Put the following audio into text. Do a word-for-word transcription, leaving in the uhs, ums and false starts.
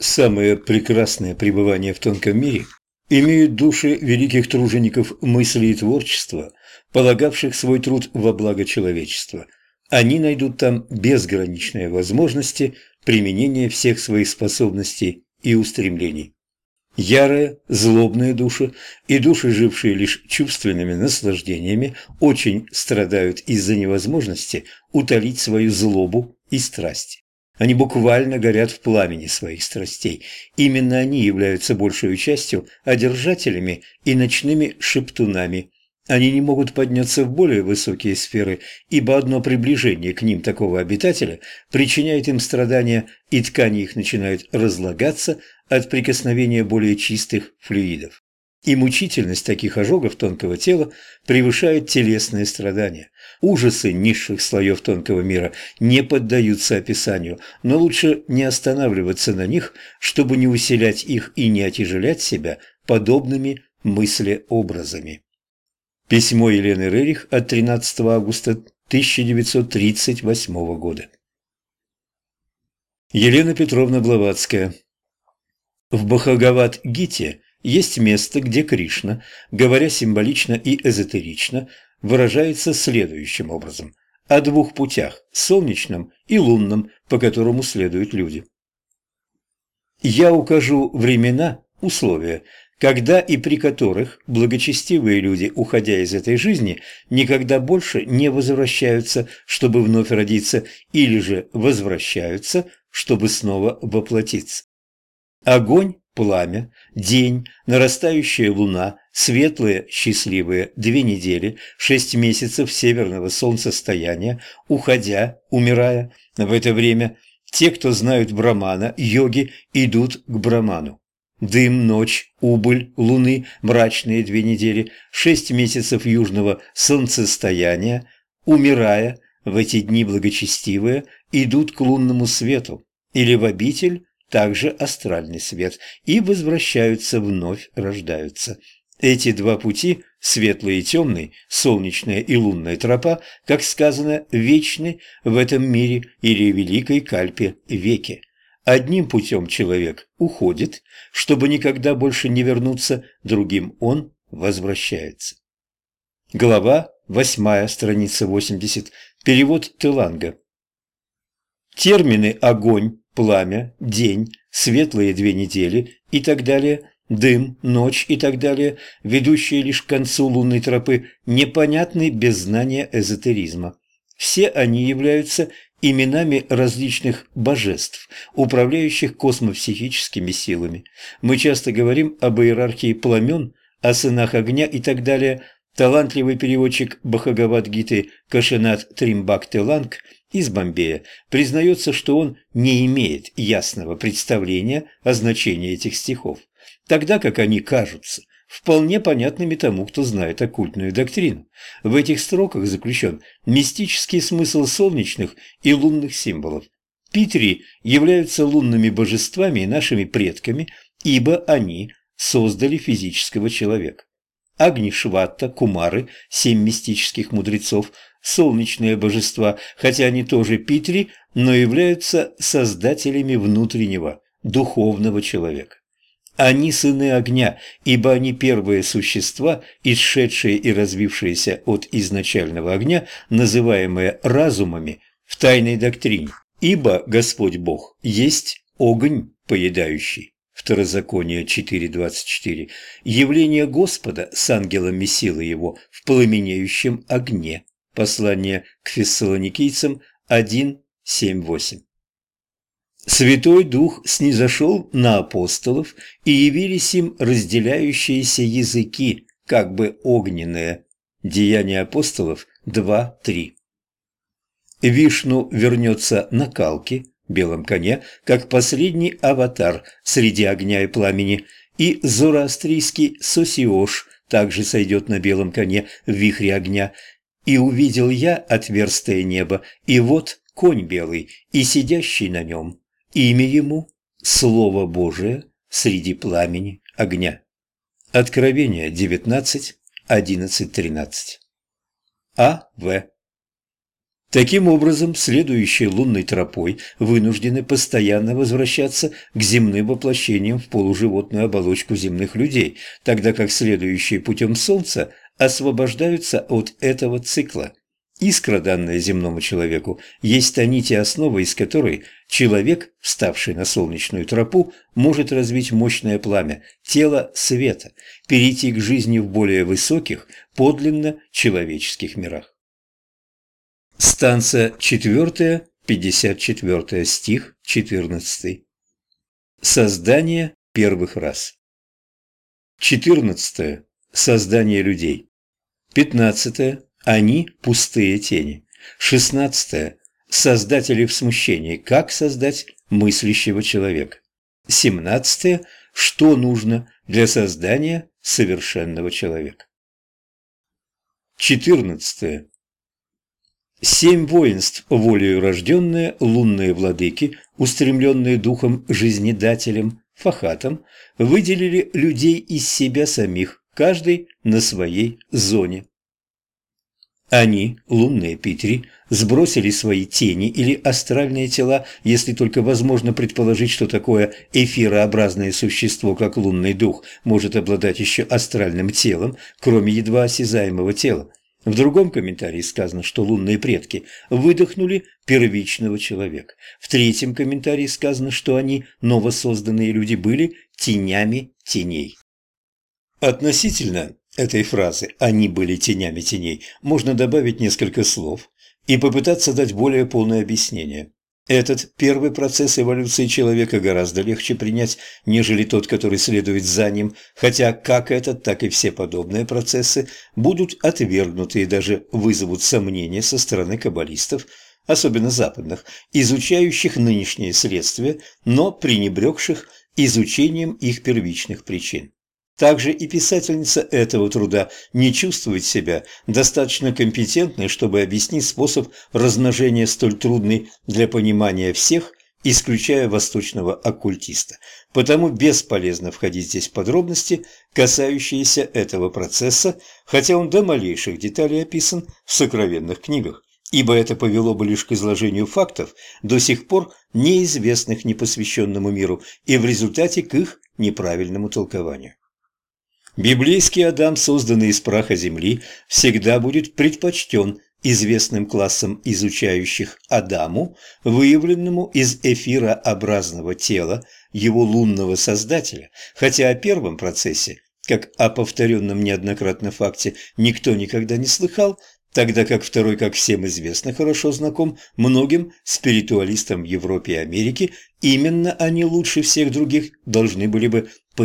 Самое прекрасное пребывание в тонком мире имеют души великих тружеников мысли и творчества, полагавших свой труд во благо человечества. Они найдут там безграничные возможности применения всех своих способностей и устремлений. Ярые, злобные души и души, жившие лишь чувственными наслаждениями, очень страдают из-за невозможности утолить свою злобу и страсть. Они буквально горят в пламени своих страстей. Именно они являются большей частью одержателями и ночными шептунами. Они не могут подняться в более высокие сферы, ибо одно приближение к ним такого обитателя причиняет им страдания, и ткани их начинают разлагаться от прикосновения более чистых флюидов. И мучительность таких ожогов тонкого тела превышает телесные страдания. Ужасы низших слоев тонкого мира не поддаются описанию, но лучше не останавливаться на них, чтобы не усилять их и не отяжелять себя подобными мыслеобразами. Письмо Елены Рерих от тринадцатого августа тысяча девятьсот тридцать восьмого года. Елена Петровна Блаватская. В Бхагавад-гите есть место, где Кришна, говоря символично и эзотерично, выражается следующим образом: о двух путях – солнечном и лунном, по которому следуют люди. «Я укажу времена, условия, когда и при которых благочестивые люди, уходя из этой жизни, никогда больше не возвращаются, чтобы вновь родиться, или же возвращаются, чтобы снова воплотиться. Огонь, пламя, день, нарастающая луна, светлые, счастливые две недели, шесть месяцев северного солнцестояния, уходя, умирая, в это время те, кто знают Брамана, йоги, идут к Браману. Дым, ночь, убыль луны, мрачные две недели, шесть месяцев южного солнцестояния, умирая, в эти дни благочестивые, идут к лунному свету или в обитель, также астральный свет, и возвращаются, вновь рождаются. Эти два пути, светлый и темный, солнечная и лунная тропа, как сказано, вечны в этом мире или великой кальпе веке. Одним путем человек уходит, чтобы никогда больше не вернуться, другим он возвращается. Глава восьмая, страница восемьдесят. Перевод Теланга. Термины «огонь», «пламя», «день», «светлые две недели» и так далее, «дым», «ночь» и так далее, ведущие лишь к концу лунной тропы, непонятны без знания эзотеризма. Все они являются именами различных божеств, управляющих космопсихическими силами. Мы часто говорим об иерархии пламен, о сынах огня и так далее. Талантливый переводчик Бхагавад-гиты Кашинат Тримбак Теланг из Бомбея признается, что он не имеет ясного представления о значении этих стихов, тогда как они кажутся вполне понятными тому, кто знает оккультную доктрину. В этих строках заключен мистический смысл солнечных и лунных символов. Питри являются лунными божествами и нашими предками, ибо они создали физического человека. Агнишватта, Кумары, семь мистических мудрецов, солнечные божества, хотя они тоже Питри, но являются создателями внутреннего, духовного человека. Они сыны огня, ибо они первые существа, исшедшие и развившиеся от изначального огня, называемые разумами в тайной доктрине. Ибо Господь Бог есть огонь поедающий. Второзаконие четыре двадцать четыре. Явление Господа с ангелами силы его в пламенеющем огне. Послание к фессалоникийцам один семь восемь. Святой Дух снизошел на апостолов, и явились им разделяющиеся языки, как бы огненные. Деяния апостолов два три. Вишну вернется на Калки, белом коне, как последний аватар среди огня и пламени, и зороастрийский Сосиош также сойдет на белом коне в вихре огня. И увидел я отверстое небо, и вот конь белый, и сидящий на нем. Имя ему – Слово Божие среди пламени огня. Откровение девятнадцать, одиннадцать, тринадцать. А. В. Таким образом, следующие лунной тропой вынуждены постоянно возвращаться к земным воплощениям в полуживотную оболочку земных людей, тогда как следующие путем Солнца освобождаются от этого цикла. Искра, данная земному человеку, есть та нить и основа, из которой человек, вставший на солнечную тропу, может развить мощное пламя, тело света, перейти к жизни в более высоких, подлинно человеческих мирах. Станция четвертая, пятьдесят четвертый стих, четырнадцатый. Создание первых рас. четырнадцатое. Создание людей. пятнадцатое. Они – пустые тени. шестнадцатое. Создатели в смущении. Как создать мыслящего человека. семнадцатое. Что нужно для создания совершенного человека. четырнадцатое. Семь воинств, волею рожденные, лунные владыки, устремленные духом жизнедателем, фахатом, выделили людей из себя самих, каждый на своей зоне. Они, лунные Питри, сбросили свои тени или астральные тела, если только возможно предположить, что такое эфирообразное существо, как лунный дух, может обладать еще астральным телом, кроме едва осязаемого тела. В другом комментарии сказано, что лунные предки выдохнули первичного человека. В третьем комментарии сказано, что они, новосозданные люди, были тенями теней. Относительно этой фразы «они были тенями теней» можно добавить несколько слов и попытаться дать более полное объяснение. Этот первый процесс эволюции человека гораздо легче принять, нежели тот, который следует за ним, хотя как этот, так и все подобные процессы будут отвергнуты и даже вызовут сомнения со стороны каббалистов, особенно западных, изучающих нынешние следствия, но пренебрегших изучением их первичных причин. Также и писательница этого труда не чувствует себя достаточно компетентной, чтобы объяснить способ размножения столь трудный для понимания всех, исключая восточного оккультиста. Потому бесполезно входить здесь в подробности, касающиеся этого процесса, хотя он до малейших деталей описан в сокровенных книгах, ибо это повело бы лишь к изложению фактов, до сих пор неизвестных непосвященному миру, и в результате к их неправильному толкованию. Библейский Адам, созданный из праха земли, всегда будет предпочтен известным классом изучающих Адаму, выявленному из эфирообразного тела его лунного создателя, хотя о первом процессе, как о повторенном неоднократно факте, никто никогда не слыхал, тогда как второй, как всем известно, хорошо знаком многим спиритуалистам в Европе и Америке, именно они лучше всех других должны были бы